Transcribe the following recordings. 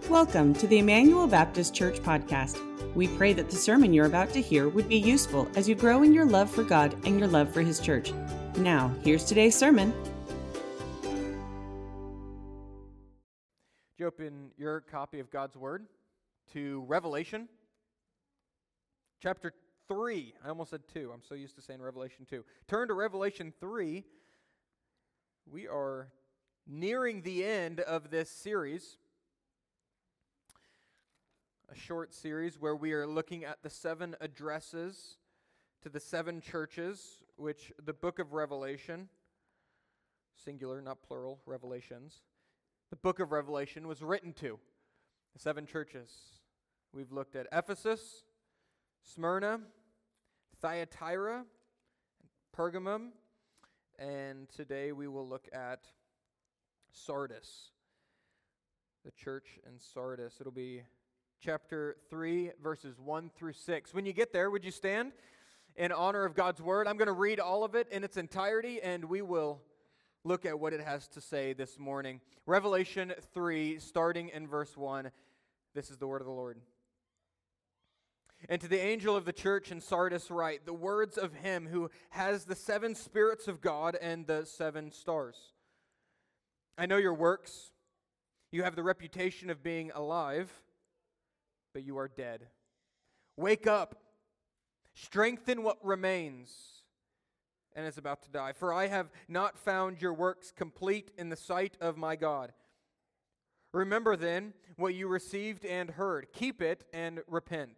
Welcome to the Emmanuel Baptist Church podcast. We pray that the sermon you're about to hear would be useful as you grow in your love for God and your love for His church. Now, here's today's sermon. You open your copy of God's Word to Revelation chapter 3. I almost said 2. I'm so used to saying Revelation 2. Turn to Revelation 3. We are nearing the end of this series, a short series where we are looking at the 7 addresses to the 7 churches, which the book of Revelation, singular, not plural, Revelations, the book of Revelation was written to, the 7 churches. We've looked at Ephesus, Smyrna, Thyatira, Pergamum, and today we will look at Sardis, the church in Sardis. It'll be chapter 3, verses 1 through 6. When you get there, would you stand in honor of God's Word? I'm going to read all of it in its entirety, and we will look at what it has to say this morning. Revelation 3, starting in verse 1. This is the word of the Lord. And to the angel of the church in Sardis write, the words of him who has the 7 spirits of God and the 7 stars. I know your works. You have the reputation of being alive, but you are dead. Wake up, strengthen what remains and is about to die. For I have not found your works complete in the sight of my God. Remember then what you received and heard. Keep it and repent.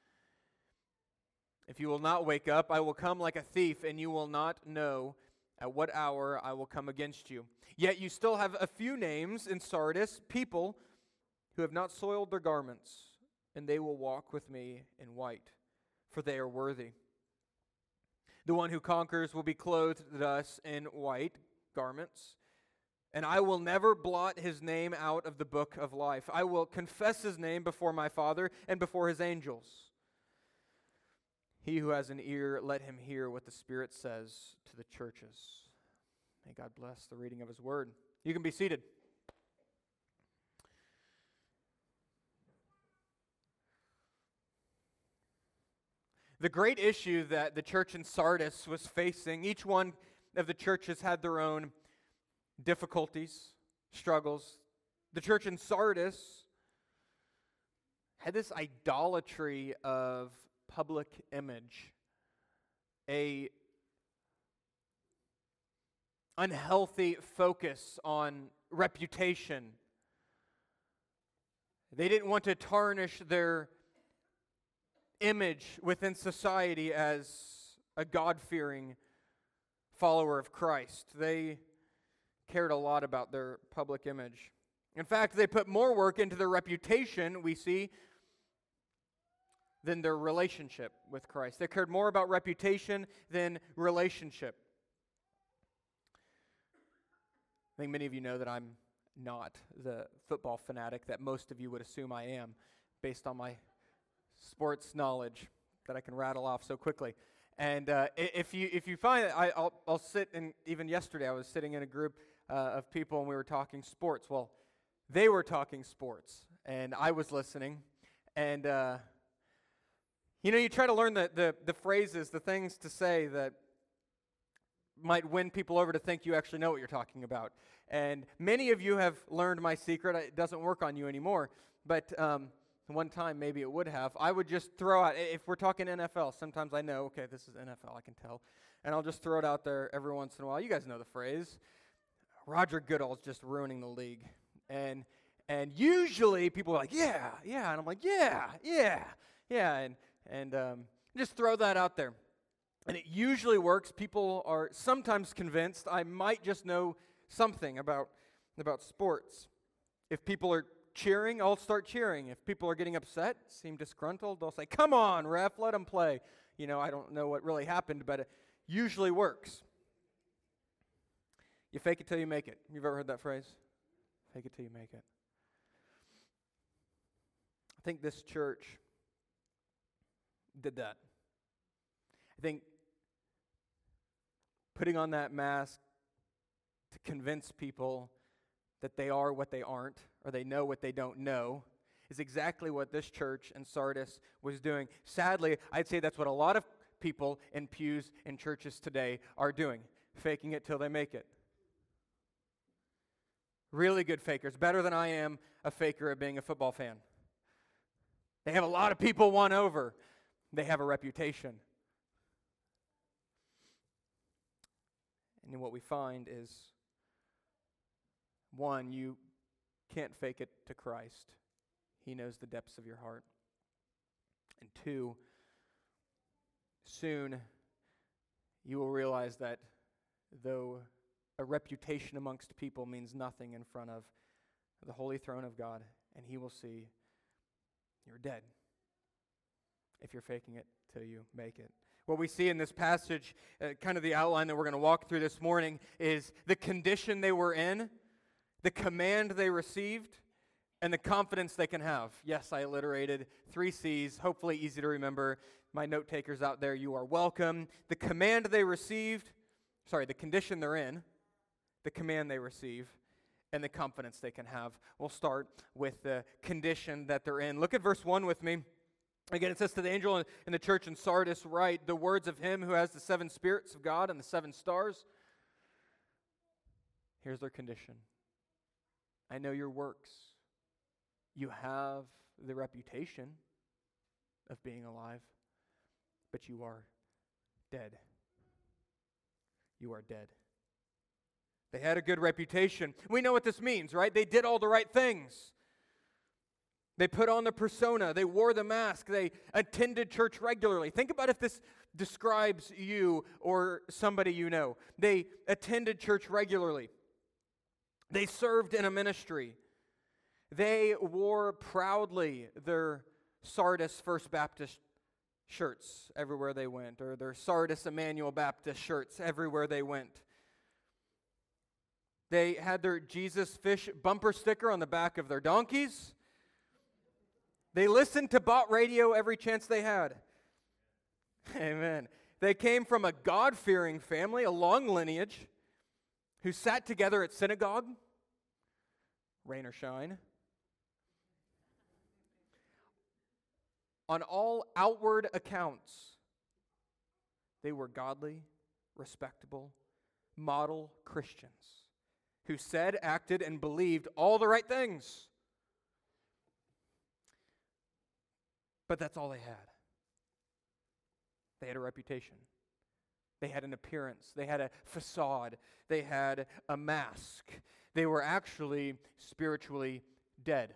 If you will not wake up, I will come like a thief, and you will not know at what hour I will come against you. Yet you still have a few names in Sardis, people who have not soiled their garments, and they will walk with me in white, for they are worthy. The one who conquers will be clothed thus in white garments, and I will never blot his name out of the book of life. I will confess his name before my Father and before his angels. He who has an ear, let him hear what the Spirit says to the churches. May God bless the reading of his word. You can be seated. The great issue that the church in Sardis was facing, each one of the churches had their own difficulties, struggles. The church in Sardis had this idolatry of public image, a unhealthy focus on reputation. They didn't want to tarnish their image within society as a God-fearing follower of Christ. They cared a lot about their public image. In fact, they put more work into their reputation, we see, than their relationship with Christ. They cared more about reputation than relationship. I think many of you know that I'm not the football fanatic that most of you would assume I am, based on my sports knowledge that I can rattle off so quickly. And if you find that I'll sit, and even yesterday I was sitting in a group of people and we were talking sports. Well, they were talking sports and I was listening, and you try to learn the phrases, the things to say that might win people over to think you actually know what you're talking about. And many of you have learned my secret. It doesn't work on you anymore, but one time maybe it would have. I would just throw out, if we're talking NFL, sometimes I know, okay, this is NFL, I can tell. And I'll just throw it out there every once in a while. You guys know the phrase, Roger Goodell's just ruining the league. And usually people are like, yeah. And I'm like, yeah. And just throw that out there. And it usually works. People are sometimes convinced I might just know something about sports. If people are cheering, I'll start cheering. If people are getting upset, seem disgruntled, they'll say, come on, ref, let them play. I don't know what really happened, but it usually works. You fake it till you make it. You've ever heard that phrase? Fake it till you make it. I think this church did that. I think putting on that mask to convince people that they are what they aren't, or they know what they don't know, is exactly what this church in Sardis was doing. Sadly, I'd say that's what a lot of people in pews in churches today are doing, faking it till they make it. Really good fakers, better than I am a faker at being a football fan. They have a lot of people won over. They have a reputation. And what we find is, one, you can't fake it to Christ. He knows the depths of your heart. And two, soon you will realize that though a reputation amongst people means nothing in front of the holy throne of God, and He will see you're dead if you're faking it till you make it. What we see in this passage, kind of the outline that we're going to walk through this morning, is the condition they were in, the command they received, and the confidence they can have. Yes, I alliterated 3 C's, hopefully easy to remember. My note takers out there, you are welcome. The command they received, the condition they're in, the command they receive, and the confidence they can have. We'll start with the condition that they're in. Look at verse 1 with me. Again, it says, to the angel in the church in Sardis, write the words of him who has the 7 spirits of God and the 7 stars. Here's their condition. I know your works. You have the reputation of being alive, but you are dead. You are dead. They had a good reputation. We know what this means, right? They did all the right things. They put on the persona. They wore the mask. They attended church regularly. Think about if this describes you or somebody you know. They attended church regularly. They served in a ministry. They wore proudly their Sardis First Baptist shirts everywhere they went, or their Sardis Emmanuel Baptist shirts everywhere they went. They had their Jesus Fish bumper sticker on the back of their donkeys. They listened to Bott Radio every chance they had. Amen. They came from a God-fearing family, a long lineage, who sat together at synagogue, rain or shine. On all outward accounts, they were godly, respectable, model Christians who said, acted, and believed all the right things. But that's all they had. They had a reputation. They had an appearance. They had a facade. They had a mask. They were actually spiritually dead.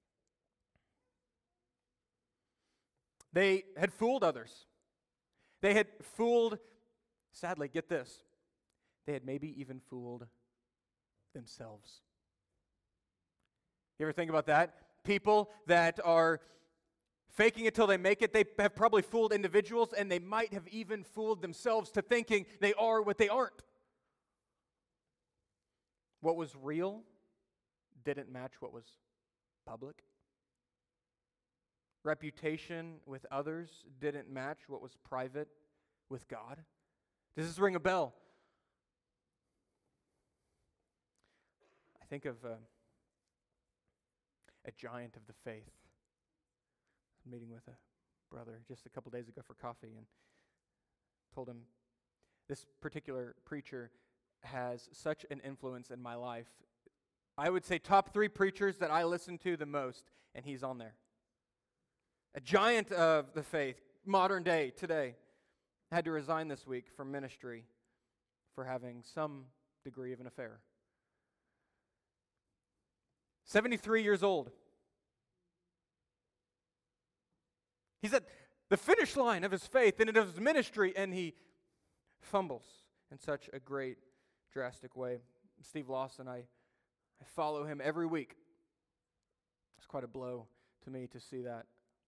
They had fooled others. They had fooled, sadly, get this, they had maybe even fooled themselves. You ever think about that? People that are faking it till they make it, they have probably fooled individuals, and they might have even fooled themselves to thinking they are what they aren't. What was real didn't match what was public. Reputation with others didn't match what was private with God. Does this ring a bell? I think of a giant of the faith. I was meeting with a brother just a couple days ago for coffee and told him this particular preacher has such an influence in my life. I would say top 3 preachers that I listen to the most, and he's on there. A giant of the faith, modern day, today, had to resign this week from ministry for having some degree of an affair. 73 years old. He's at the finish line of his faith and of his ministry, and he fumbles in such a great, drastic way. Steve Lawson, I follow him every week. It's quite a blow to me to see that.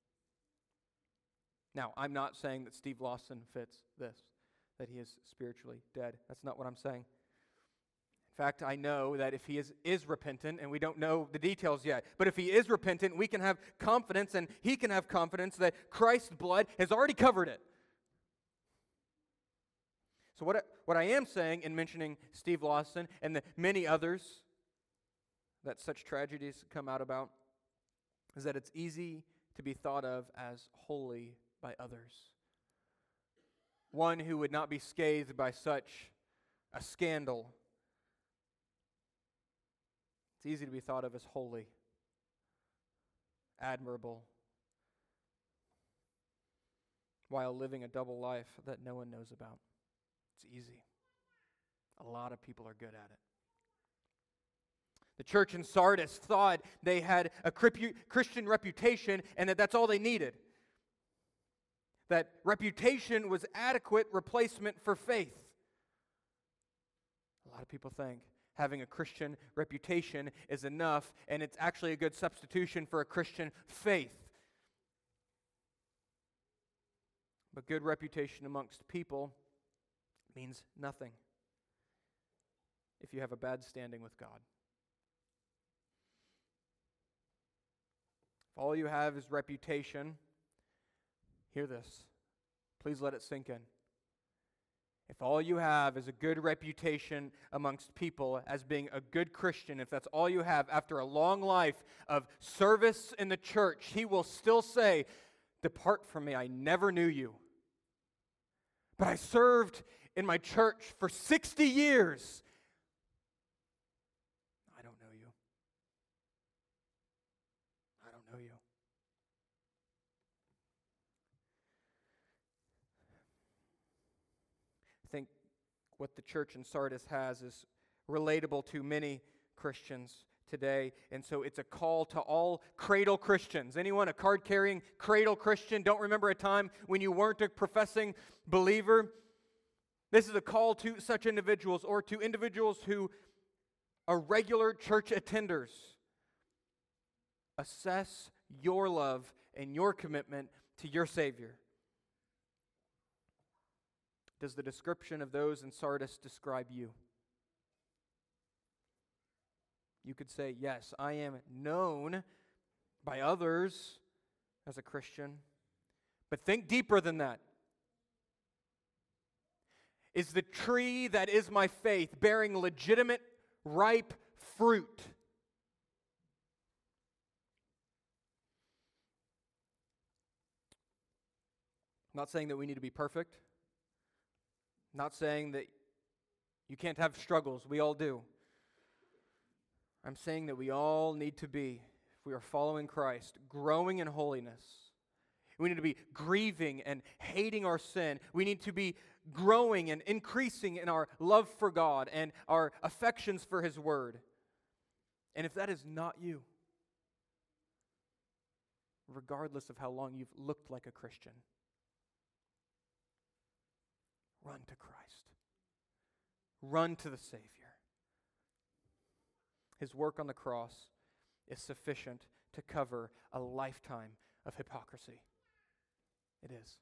Now, I'm not saying that Steve Lawson fits this, that he is spiritually dead. That's not what I'm saying. In fact, I know that if he is repentant, and we don't know the details yet, but if he is repentant, we can have confidence, and he can have confidence that Christ's blood has already covered it. So what I am saying in mentioning Steve Lawson and the many others that such tragedies come out about is that it's easy to be thought of as holy by others. One who would not be scathed by such a scandal. It's easy to be thought of as holy, admirable, while living a double life that no one knows about. It's easy. A lot of people are good at it. The church in Sardis thought they had a Christian reputation and that that's all they needed. That reputation was adequate replacement for faith. A lot of people think having a Christian reputation is enough, and it's actually a good substitution for a Christian faith. But good reputation amongst people means nothing if you have a bad standing with God. If all you have is reputation, hear this. Please let it sink in. If all you have is a good reputation amongst people as being a good Christian, if that's all you have after a long life of service in the church, he will still say, "Depart from me, I never knew you. But I served in my church for 60 years. I don't know you. I don't know you." I think what the church in Sardis has is relatable to many Christians today, and so it's a call to all cradle Christians. Anyone a card-carrying cradle Christian? Don't remember a time when you weren't a professing believer? This is a call to such individuals, or to individuals who are regular church attenders. Assess your love and your commitment to your Savior. Does the description of those in Sardis describe you? You could say, yes, I am known by others as a Christian. But think deeper than that. Is the tree that is my faith bearing legitimate, ripe fruit? I'm not saying that we need to be perfect. I'm not saying that you can't have struggles. We all do. I'm saying that we all need to be, if we are following Christ, growing in holiness. We need to be grieving and hating our sin. We need to be growing and increasing in our love for God and our affections for His Word. And if that is not you, regardless of how long you've looked like a Christian, run to Christ. Run to the Savior. His work on the cross is sufficient to cover a lifetime of hypocrisy. It is.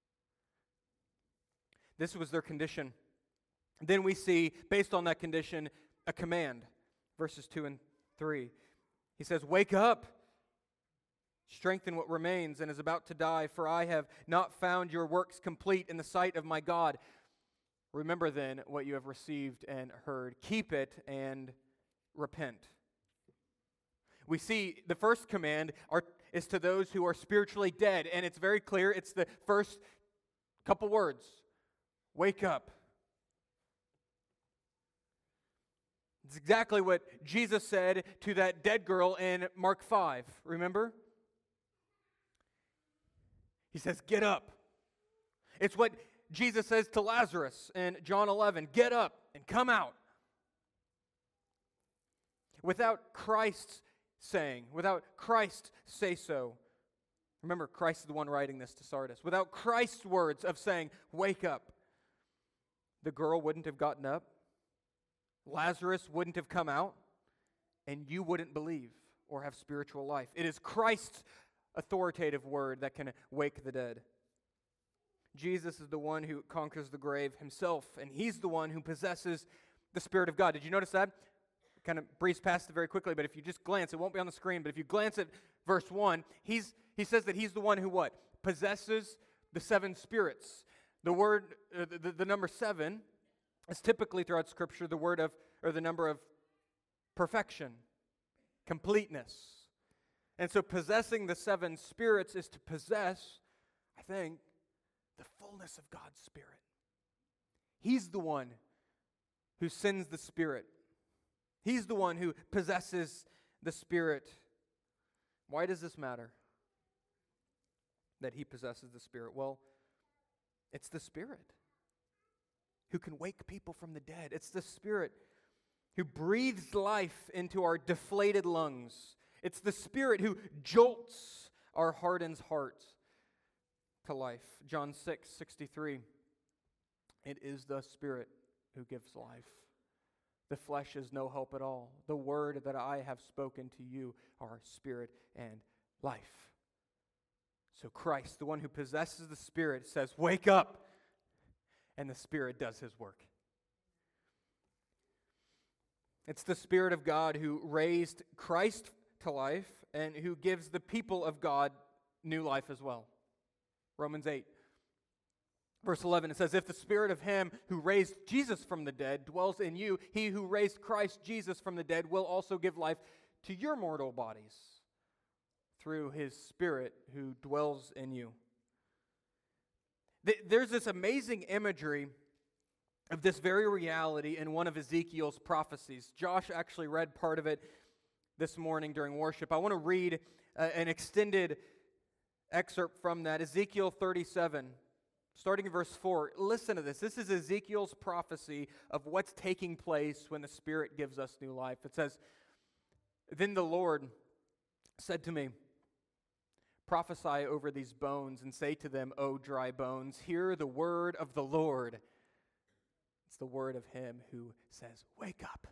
This was their condition. Then we see, based on that condition, a command. Verses 2 and 3. He says, "Wake up, strengthen what remains and is about to die, for I have not found your works complete in the sight of my God. Remember then what you have received and heard. Keep it and repent." We see the first command is to those who are spiritually dead, and it's very clear. It's the first couple words. Wake up. It's exactly what Jesus said to that dead girl in Mark 5. Remember? He says, "Get up." It's what Jesus says to Lazarus in John 11. "Get up and come out." Without Christ's saying, without Christ's say-so, remember, Christ is the one writing this to Sardis. Without Christ's words of saying, "Wake up," the girl wouldn't have gotten up, Lazarus wouldn't have come out, and you wouldn't believe or have spiritual life. It is Christ's authoritative word that can wake the dead. Jesus is the one who conquers the grave himself, and he's the one who possesses the Spirit of God. Did you notice that? Kind of breeze past it very quickly, but if you just glance, it won't be on the screen, but if you glance at verse 1, he says that he's the one who what? Possesses the seven spirits. The word, the number 7 is typically throughout Scripture the word of, or the number of perfection, completeness. And so possessing the seven spirits is to possess, I think, the fullness of God's Spirit. He's the one who sends the Spirit. He's the one who possesses the Spirit. Why does this matter? That he possesses the Spirit? Well, it's the Spirit who can wake people from the dead. It's the Spirit who breathes life into our deflated lungs. It's the Spirit who jolts our hardened heart to life. John 6:63. It is the Spirit who gives life. The flesh is no help at all. The word that I have spoken to you are spirit and life. So Christ, the one who possesses the Spirit, says, wake up. And the Spirit does his work. It's the Spirit of God who raised Christ to life and who gives the people of God new life as well. Romans 8, verse 11, it says, if the Spirit of him who raised Jesus from the dead dwells in you, he who raised Christ Jesus from the dead will also give life to your mortal bodies through his Spirit who dwells in you. There's this amazing imagery of this very reality in one of Ezekiel's prophecies. Josh actually read part of it this morning during worship. I want to read an extended excerpt from that. Ezekiel 37, starting in verse 4. Listen to this. This is Ezekiel's prophecy of what's taking place when the Spirit gives us new life. It says, then the Lord said to me, prophesy over these bones and say to them, O dry bones, hear the word of the Lord. It's the word of him who says, wake up.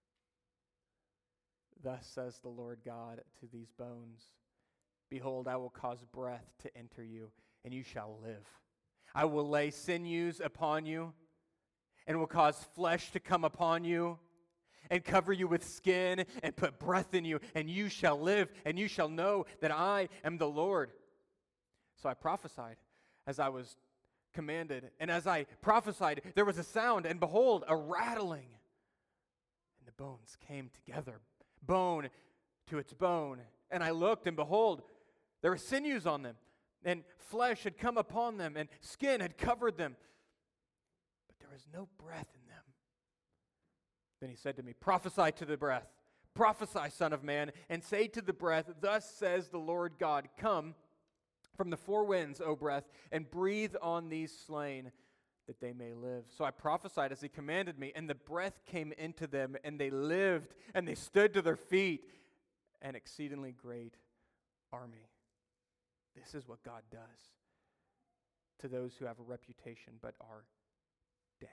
Thus says the Lord God to these bones, behold, I will cause breath to enter you, and you shall live. I will lay sinews upon you, and will cause flesh to come upon you, and cover you with skin, and put breath in you, and you shall live, and you shall know that I am the Lord. So I prophesied as I was commanded, and as I prophesied, there was a sound, and behold, a rattling, and the bones came together, bone to its bone. And I looked, and behold, there were sinews on them, and flesh had come upon them, and skin had covered them, but there was no breath in them. Then he said to me, prophesy to the breath, prophesy, son of man, and say to the breath, thus says the Lord God, come from the four winds, O breath, and breathe on these slain, that they may live. So I prophesied as he commanded me, and the breath came into them, and they lived, and they stood to their feet, an exceedingly great army. This is what God does to those who have a reputation but are dead.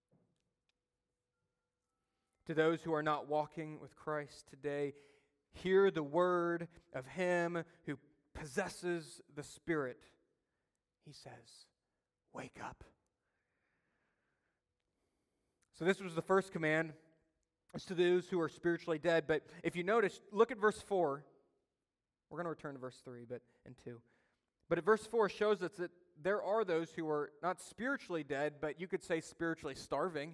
To those who are not walking with Christ today, hear the word of him who possesses the Spirit. He says, wake up. So this was the first command. It's to those who are spiritually dead. But if you notice, look at verse 4. We're going to return to verse 3 and 2. But at verse 4 shows us that there are those who are not spiritually dead, but you could say spiritually starving.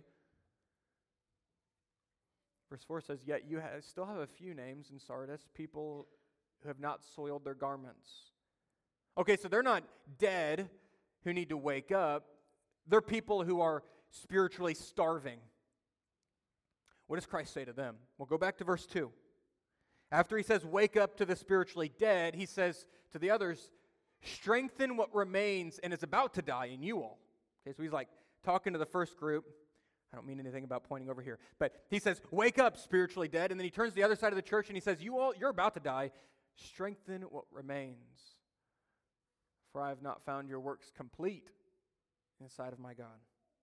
Verse 4 says, yet you still have a few names in Sardis, people who have not soiled their garments. Okay, so they're not dead who need to wake up. They're people who are spiritually starving. What does Christ say to them? Well, go back to verse 2. After he says, wake up to the spiritually dead, he says to the others, strengthen what remains and is about to die in you all. Okay, so he's like talking to the first group. I don't mean anything about pointing over here. But he says, wake up, spiritually dead. And then he turns to the other side of the church and he says, you're about to die. Strengthen what remains. For I have not found your works complete in the sight of my God.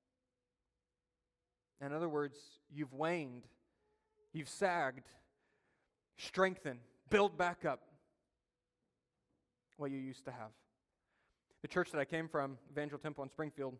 In other words, you've waned. You've sagged. Strengthen. Build back up what you used to have. The church that I came from, Evangel Temple in Springfield,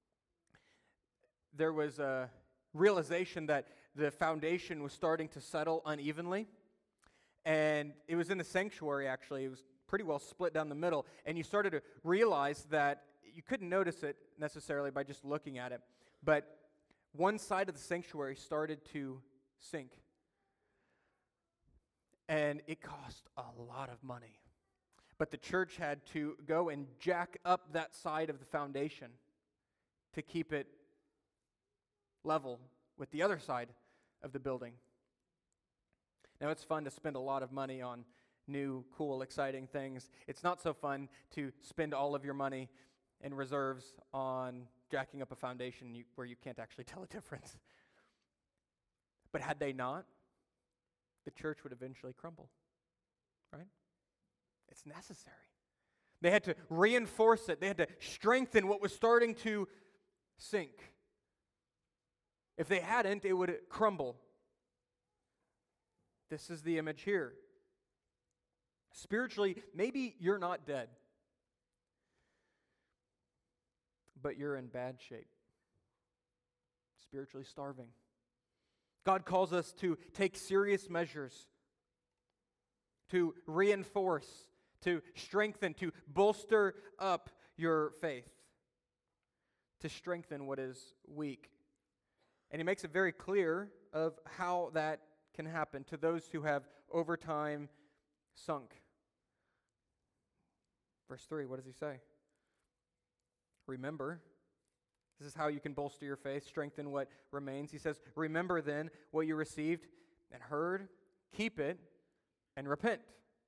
there was a realization that the foundation was starting to settle unevenly. And it was in the sanctuary, actually. It was pretty well split down the middle. And you started to realize that you couldn't notice it necessarily by just looking at it. But one side of the sanctuary started to sink. and it cost a lot of money. But the church had to go and jack up that side of the foundation to keep it level with the other side of the building. Now, it's fun to spend a lot of money on new, cool, exciting things. It's not so fun to spend all of your money in reserves on jacking up a foundation where you can't actually tell a difference. But had they not, the church would eventually crumble, right? It's necessary. They had to reinforce it. They had to strengthen what was starting to sink. If they hadn't, it would crumble. This is the image here. Spiritually, maybe you're not dead, but you're in bad shape. Spiritually starving. God calls us to take serious measures, to reinforce, to strengthen, to bolster up your faith, to strengthen what is weak. And he makes it very clear of how that can happen to those who have over time sunk. Verse 3, what does he say? Remember, this is how you can bolster your faith, strengthen what remains. He says, remember then what you received and heard, keep it, and repent.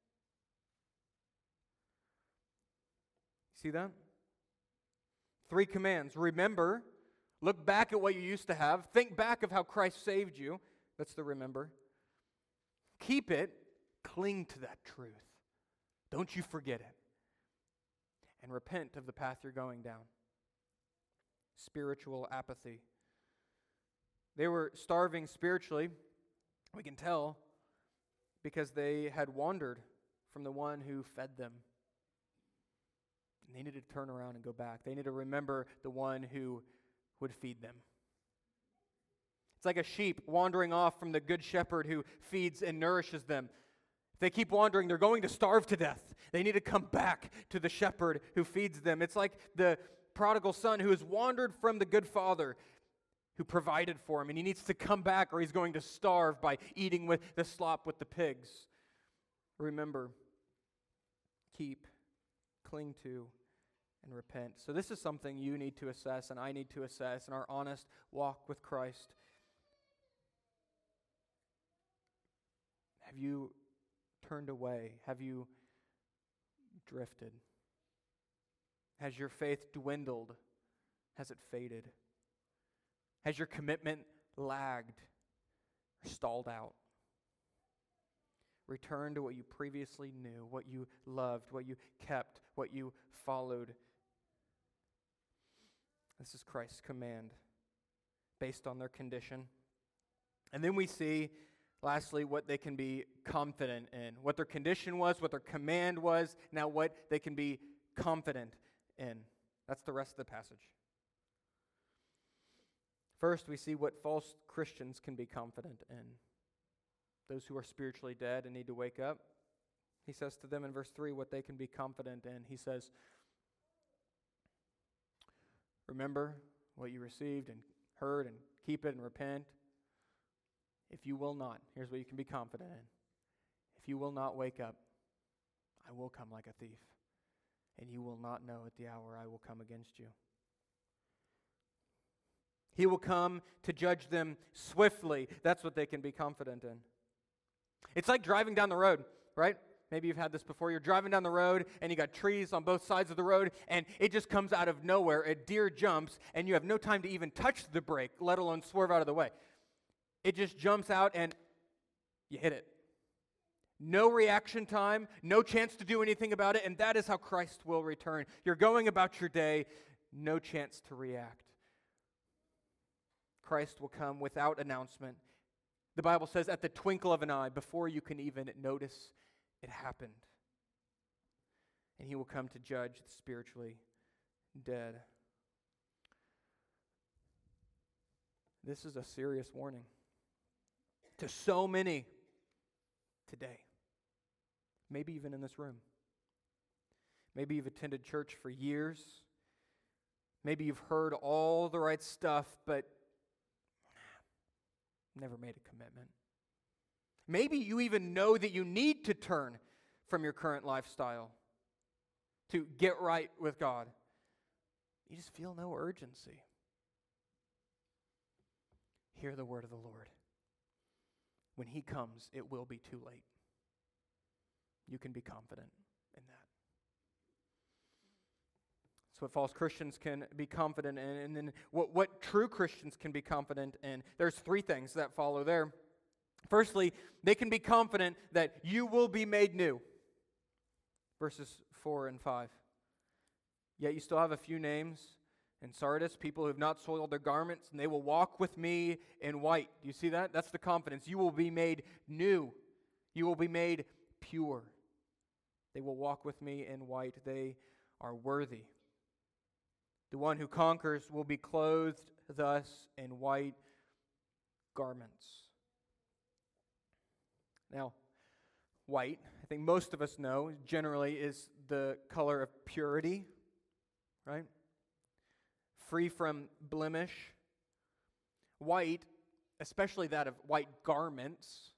See that? 3 commands. Remember, look back at what you used to have. Think back of how Christ saved you. That's the remember. Keep it. Cling to that truth. Don't you forget it. And repent of the path you're going down. Spiritual apathy. They were starving spiritually, we can tell, because they had wandered from the one who fed them. And they needed to turn around and go back. They needed to remember the one who would feed them. It's like a sheep wandering off from the good shepherd who feeds and nourishes them. If they keep wandering, they're going to starve to death. They need to come back to the shepherd who feeds them. It's like the prodigal son who has wandered from the good father who provided for him, and he needs to come back or he's going to starve by eating with the slop with the pigs. Remember, keep, cling to, and repent. So this is something you need to assess and I need to assess in our honest walk with Christ. Have you turned away? Have you drifted? Has your faith dwindled? Has it faded? Has your commitment lagged or stalled out? Return to what you previously knew, what you loved, what you kept, what you followed. This is Christ's command based on their condition. And then we see, lastly, what they can be confident in. What their condition was, what their command was, now what they can be confident in. That's the rest of the passage. First, we see what false Christians can be confident in. Those who are spiritually dead and need to wake up. He says to them in verse 3 what they can be confident in. He says, remember what you received and heard and keep it and repent. If you will not, here's what you can be confident in. If you will not wake up, I will come like a thief, and you will not know at the hour I will come against you. He will come to judge them swiftly. That's what they can be confident in. It's like driving down the road, right? Maybe you've had this before. You're driving down the road, and you got trees on both sides of the road, and it just comes out of nowhere. A deer jumps, and you have no time to even touch the brake, let alone swerve out of the way. It just jumps out, and you hit it. No reaction time, no chance to do anything about it, and that is how Christ will return. You're going about your day, no chance to react. Christ will come without announcement. The Bible says at the twinkle of an eye, before you can even notice it happened. And he will come to judge the spiritually dead. This is a serious warning to so many today. Maybe even in this room. Maybe you've attended church for years. Maybe you've heard all the right stuff, but never made a commitment. Maybe you even know that you need to turn from your current lifestyle to get right with God. You just feel no urgency. Hear the word of the Lord. When He comes, it will be too late. You can be confident in that. That's what false Christians can be confident in. And then what true Christians can be confident in. There's three things that follow there. Firstly, they can be confident that you will be made new. Verses 4 and 5. Yet you still have a few names in Sardis, people who have not soiled their garments, and they will walk with me in white. Do you see that? That's the confidence. You will be made new. You will be made pure. They will walk with me in white. They are worthy. The one who conquers will be clothed thus in white garments. Now, white, I think most of us know, generally is the color of purity, right? Free from blemish. White, especially that of white garments,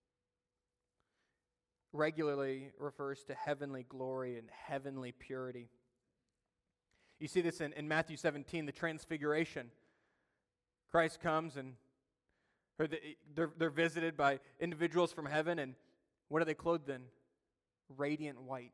regularly refers to heavenly glory and heavenly purity. You see this in Matthew 17, the transfiguration. Christ comes and they're visited by individuals from heaven, and what are they clothed in? Radiant white.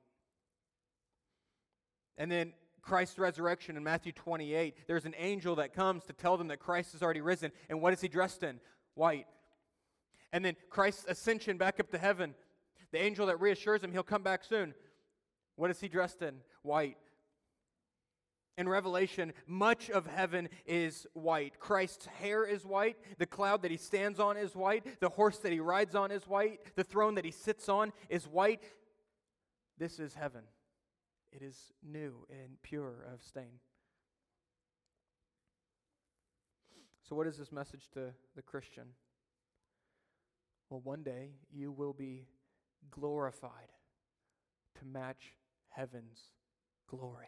And then Christ's resurrection in Matthew 28, there's an angel that comes to tell them that Christ has already risen. And what is He dressed in? White. And then Christ's ascension back up to heaven, the angel that reassures him He'll come back soon. What is He dressed in? White. In Revelation, much of heaven is white. Christ's hair is white. The cloud that He stands on is white. The horse that He rides on is white. The throne that He sits on is white. This is heaven. It is new and pure of stain. So what is this message to the Christian? Well, one day you will be glorified to match heaven's glory.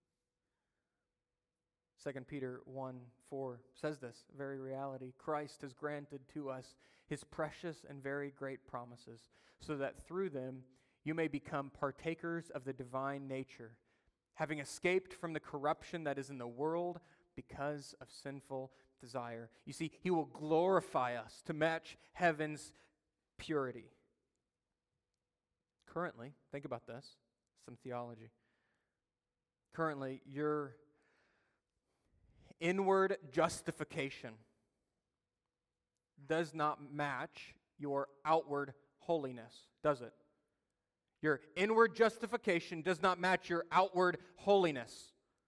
2 Peter 1:4 says this very reality. Christ has granted to us His precious and very great promises, so that through them you may become partakers of the divine nature, having escaped from the corruption that is in the world because of sinful desire. You see, He will glorify us to match heaven's purity. Currently, think about this, some theology. Currently, your inward justification does not match your outward holiness, does it? Your inward justification does not match your outward holiness.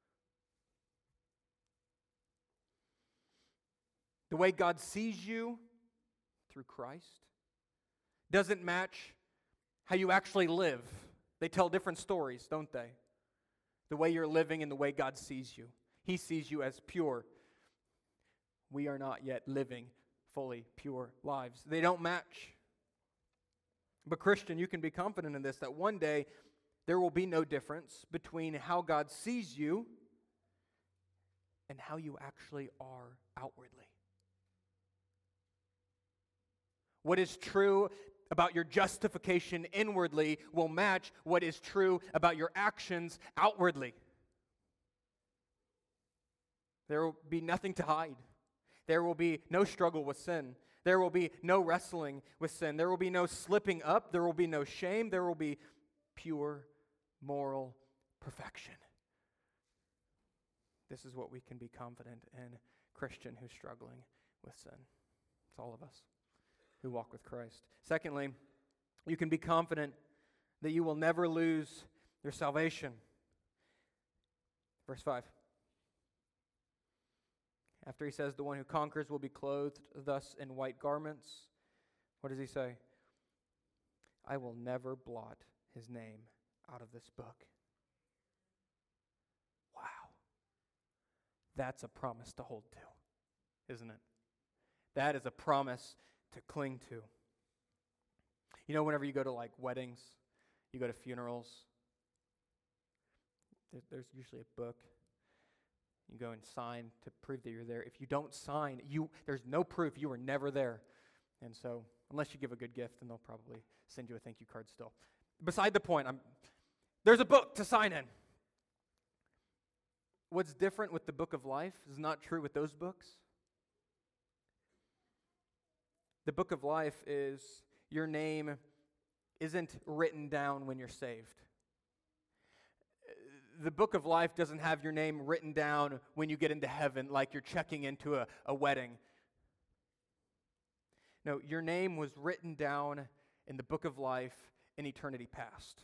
The way God sees you through Christ doesn't match how you actually live. They tell different stories, don't they? The way you're living and the way God sees you. He sees you as pure. We are not yet living fully pure lives. They don't match. But Christian, you can be confident in this, that one day there will be no difference between how God sees you and how you actually are outwardly. What is true about your justification inwardly will match what is true about your actions outwardly. There will be nothing to hide. There will be no struggle with sin. There will be no wrestling with sin. There will be no slipping up. There will be no shame. There will be pure moral perfection. This is what we can be confident in, Christian who's struggling with sin. It's all of us who walk with Christ. Secondly, you can be confident that you will never lose your salvation. Verse 5. After he says, the one who conquers will be clothed thus in white garments, what does he say? I will never blot his name out of this book. Wow. That's a promise to hold to, isn't it? That is a promise to cling to. You know, whenever you go to like weddings, you go to funerals, there's usually a book. You go and sign to prove that you're there. If you don't sign, there's no proof you were never there. And so, unless you give a good gift, then they'll probably send you a thank you card still. Beside the point, there's a book to sign in. What's different with the book of life is not true with those books. The book of life is your name isn't written down when you're saved. The book of life doesn't have your name written down when you get into heaven like you're checking into a wedding. No, your name was written down in the book of life in eternity past.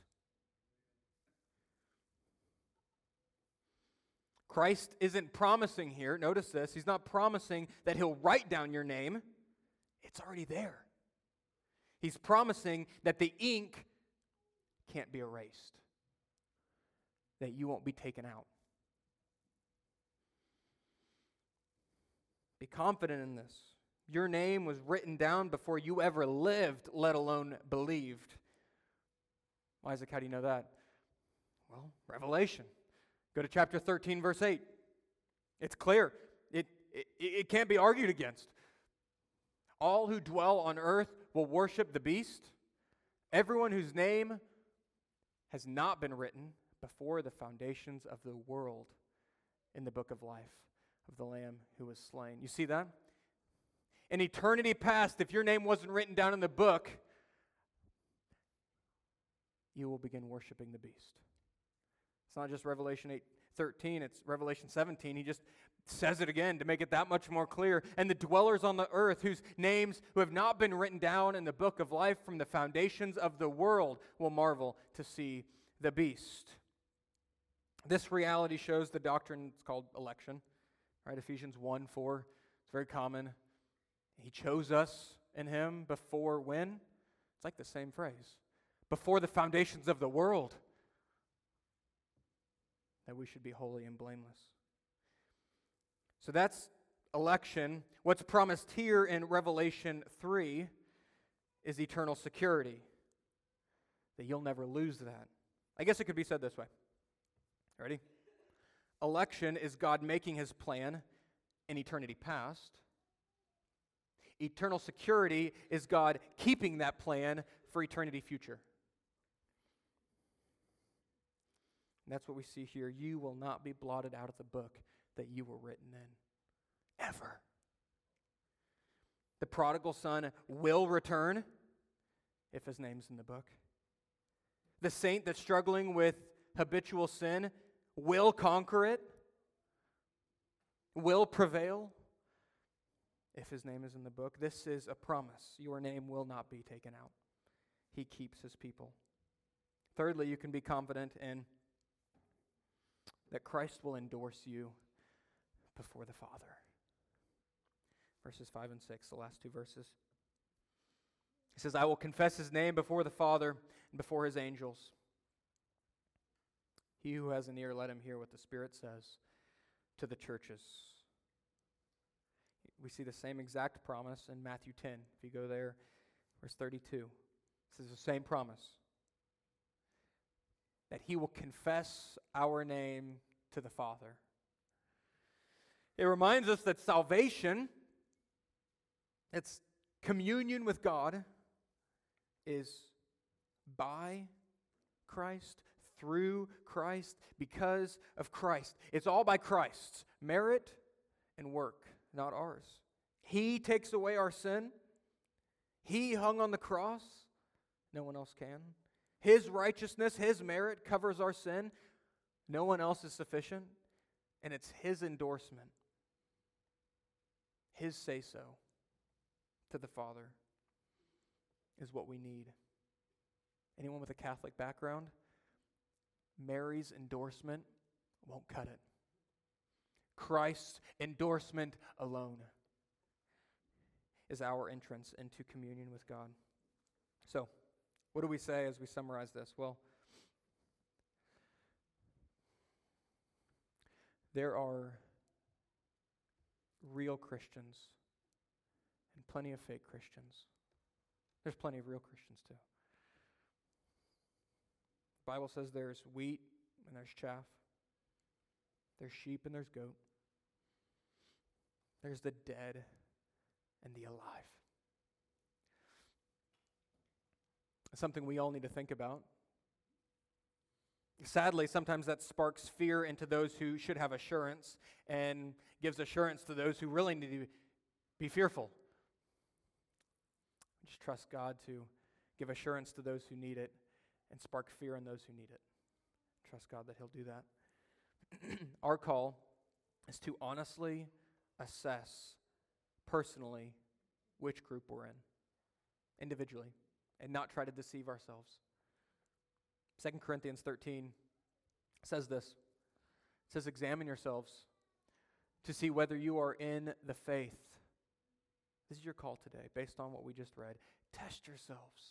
Christ isn't promising here, notice this, he's not promising that he'll write down your name. It's already there. He's promising that the ink can't be erased, that you won't be taken out. Be confident in this. Your name was written down before you ever lived, let alone believed. Isaac, how do you know that? Well, Revelation. Go to chapter 13, verse 8. It's clear. It can't be argued against. All who dwell on earth will worship the beast. Everyone whose name has not been written before the foundations of the world in the book of life of the Lamb who was slain. You see that? In eternity past, if your name wasn't written down in the book, you will begin worshiping the beast. It's not just Revelation 8:13, it's Revelation 17. He just says it again to make it that much more clear. And the dwellers on the earth whose names who have not been written down in the book of life from the foundations of the world will marvel to see the beast. This reality shows the doctrine, it's called election, right? Ephesians 1:4, it's very common. He chose us in him before when? It's like the same phrase. Before the foundations of the world, that we should be holy and blameless. So that's election. What's promised here in Revelation 3 is eternal security, that you'll never lose that. I guess it could be said this way. Ready? Election is God making his plan in eternity past. Eternal security is God keeping that plan for eternity future. And that's what we see here. You will not be blotted out of the book that you were written in. Ever. The prodigal son will return if his name's in the book. The saint that's struggling with habitual sin will conquer it, will prevail if his name is in the book. This is a promise. Your name will not be taken out. He keeps his people. Thirdly, you can be confident in that Christ will endorse you before the Father. Verses 5 and 6, the last two verses. He says, I will confess his name before the Father and before his angels. He who has an ear, let him hear what the Spirit says to the churches. We see the same exact promise in Matthew 10. If you go there, verse 32. This is the same promise. That he will confess our name to the Father. It reminds us that salvation, its communion with God, is by Christ, through Christ, because of Christ. It's all by Christ's merit and work, not ours. He takes away our sin. He hung on the cross. No one else can. His righteousness, his merit covers our sin. No one else is sufficient. And it's his endorsement, his say-so to the Father is what we need. Anyone with a Catholic background? Mary's endorsement won't cut it. Christ's endorsement alone is our entrance into communion with God. So, what do we say as we summarize this? Well, there are real Christians and plenty of fake Christians. There's plenty of real Christians too. The Bible says there's wheat and there's chaff. There's sheep and there's goat. There's the dead and the alive. It's something we all need to think about. Sadly, sometimes that sparks fear into those who should have assurance and gives assurance to those who really need to be fearful. Just trust God to give assurance to those who need it and spark fear in those who need it. Trust God that He'll do that. Our call is to honestly assess personally which group we're in, individually, and not try to deceive ourselves. 2 Corinthians 13 says this. It says, examine yourselves to see whether you are in the faith. This is your call today, based on what we just read. Test yourselves.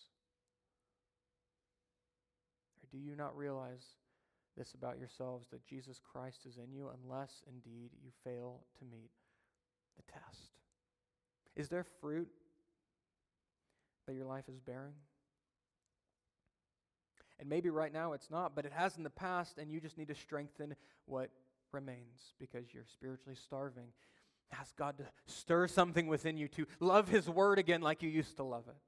Or do you not realize this about yourselves, that Jesus Christ is in you, unless indeed you fail to meet the test? Is there fruit that your life is bearing? And maybe right now it's not, but it has in the past, and you just need to strengthen what remains because you're spiritually starving. Ask God to stir something within you to love His Word again like you used to love it.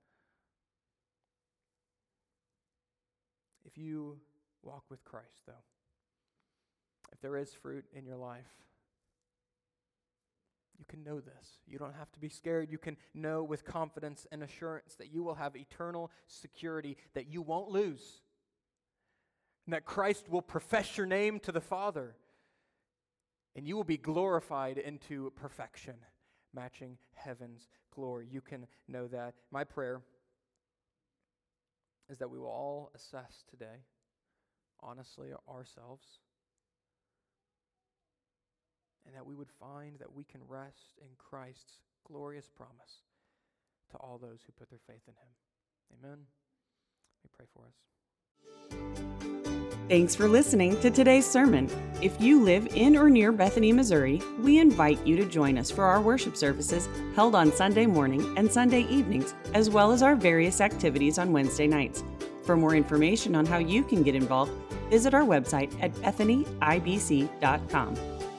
If you walk with Christ, though, if there is fruit in your life, you can know this. You don't have to be scared. You can know with confidence and assurance that you will have eternal security, that you won't lose, and that Christ will profess your name to the Father, and you will be glorified into perfection, matching heaven's glory. You can know that. My prayer is that we will all assess today, honestly, ourselves, and that we would find that we can rest in Christ's glorious promise to all those who put their faith in Him. Amen. Let me pray for us. Thanks for listening to today's sermon. If you live in or near Bethany, Missouri, we invite you to join us for our worship services held on Sunday morning and Sunday evenings, as well as our various activities on Wednesday nights. For more information on how you can get involved, visit our website at BethanyIBC.com.